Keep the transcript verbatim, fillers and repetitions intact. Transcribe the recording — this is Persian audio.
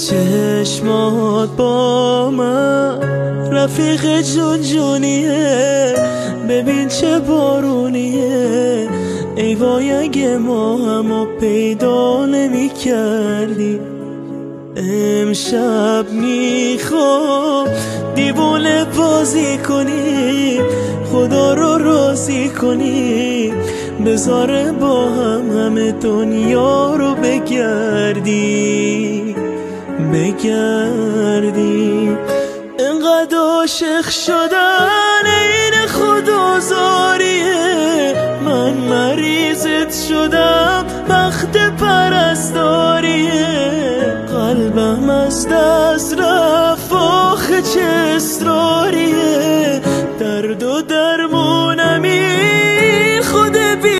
چشمات با من رفیق جون جونیه، ببین چه بارونیه. ای وای اگه ما همو پیدا نمی کردی. امشب میخوام دیوونه بازی کنی، خدا رو راضی کنی، بذاره با هم همه دنیا رو بگردی بگردی. انقدر عاشق شدن این خدازاریه، من مریضت شدم بخت پرستاریه. قلبم از دست رفت آخه چه اصراریه، درد و درد